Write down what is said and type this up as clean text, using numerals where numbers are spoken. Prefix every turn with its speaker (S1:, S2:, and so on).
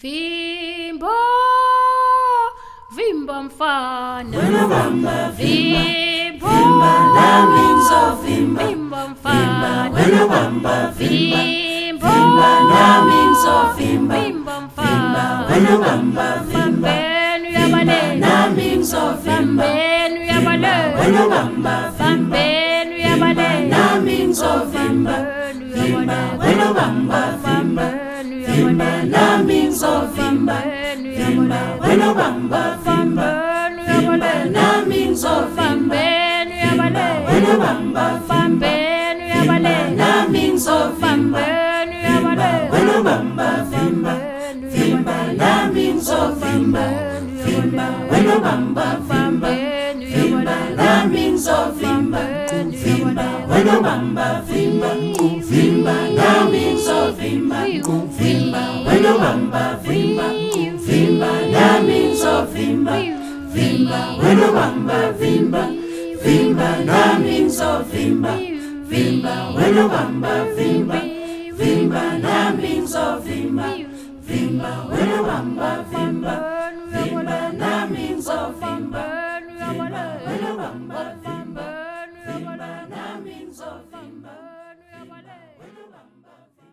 S1: Vimbo, vimba mfana.
S2: Wena bamba
S1: Vimbo,
S2: nami ngizovimba.
S1: vimba mfana.
S2: Wena bamba
S1: Vimbo,
S2: nami ngizovimba.
S1: vimba mfana.
S2: Wena bamba
S1: Vambenu yabale,
S2: nami ngizovimba.
S1: vambenu yabale,
S2: Wena bamba
S1: vambenu yabale,
S2: nami ngizovimba. Wena bamba
S1: vambenu yabale,
S2: nami ngizovimba. Wena bamba
S1: vambenu yabale,
S2: nami ngizovimba.
S1: vambenu yabale,
S2: Wena bamba
S1: vambenu yabale,
S2: nami ngizovimba.
S1: vambenu yabale,
S2: Wena bamba
S1: vambenu yabale,
S2: nami ngizovimba. Wena bamba
S1: vambenu yabale,
S2: nami ngizovimba. Wena bamba nami ngizovimba. Wena bamba nami ngizovimba. Wena bamba nami ngizovimba. Wena bamba nami ngizovimba. Wena bamba nami ngizovimba. Wena bamba nami ngizovimba. Wena bamba